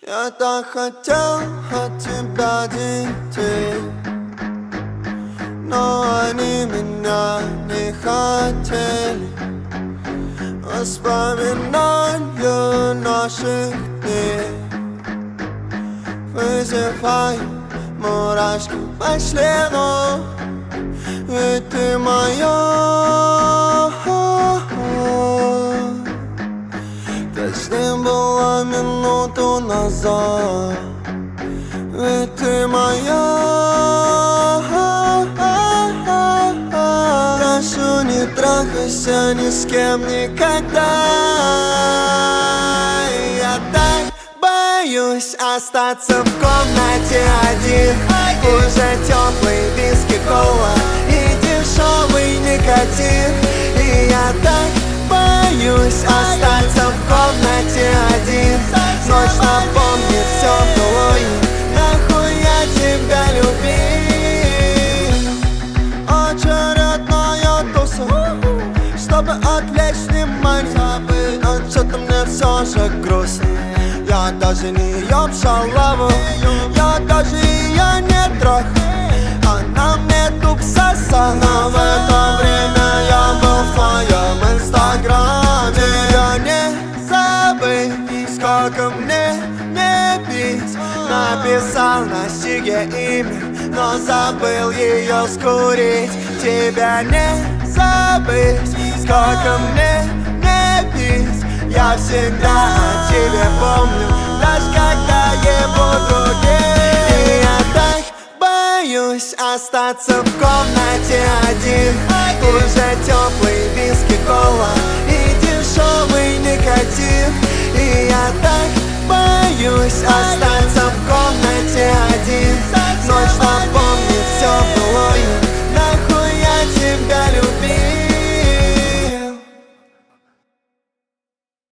Я так хотел от тебя детей, но они меня не хотели. Воспоминания наших дней вызывают мурашки по члену. Ведь ты моя, точнее было минуту назад. Ведь ты моя, прошу, не трахайся ни с кем никогда. Я так боюсь остаться в комнате один. Уже теплый виски, кола и дешевый никотин. И я так боюсь остаться в комнате один. Ночь напомнит все былое, нахуй я тебя любил. Очередная туса, чтобы отвлечь внимание. Но что-то мне все же грустно. Я даже не ем шалаву, я даже ее не трахаю. Она мне туп сосала, но в это время я был в твоем инстаграме. Я не забыть, сколько мне не пить. Написал на сиге имя, но забыл ее скурить. Тебя не забыть, сколько мне не пить. Я всегда о тебе помню, даже когда ебу других. И я так боюсь остаться в комнате один. Уже теплый виски, кола и дешевый никотин. И я так боюсь остаться